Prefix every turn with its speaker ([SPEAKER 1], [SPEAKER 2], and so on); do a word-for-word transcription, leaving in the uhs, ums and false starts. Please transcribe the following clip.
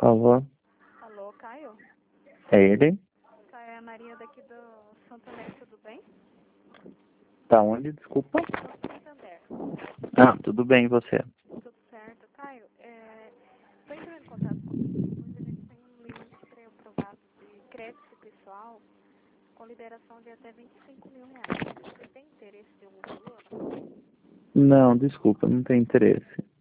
[SPEAKER 1] Alô?
[SPEAKER 2] Alô, Caio?
[SPEAKER 1] É ele?
[SPEAKER 2] Caio, é a Maria daqui do Santander, tudo bem?
[SPEAKER 1] Tá onde? Desculpa.
[SPEAKER 2] Do Santander.
[SPEAKER 1] Ah, tudo bem, e você?
[SPEAKER 2] Tudo certo. Caio, é... estou entrando em contato com você. A gente tem um limite pré-aprovado de crédito pessoal com liberação de até vinte e cinco mil reais. Você tem interesse em algum valor?
[SPEAKER 1] Não, desculpa, não tem interesse.